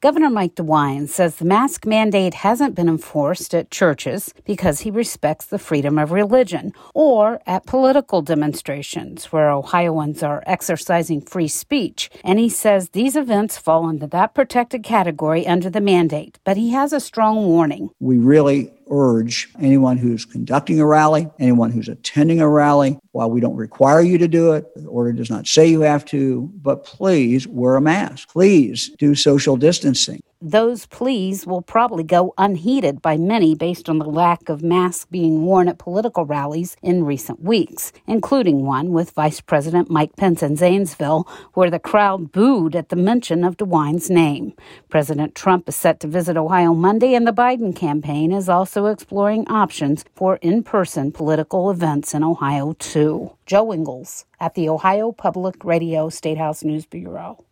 Governor Mike DeWine says the mask mandate hasn't been enforced at churches because he respects the freedom of religion, or at political demonstrations where Ohioans are exercising free speech. And he says these events fall into that protected category under the mandate, but he has a strong warning. We really urge anyone who's conducting a rally, anyone who's attending a rally, while we don't require you to do it, the order does not say you have to, but please wear a mask. Please do social distancing. Those pleas will probably go unheeded by many based on the lack of masks being worn at political rallies in recent weeks, including one with Vice President Mike Pence in Zanesville, where the crowd booed at the mention of DeWine's name. President Trump is set to visit Ohio Monday, and the Biden campaign is also exploring options for in-person political events in Ohio, too. Joe Ingles at the Ohio Public Radio Statehouse News Bureau.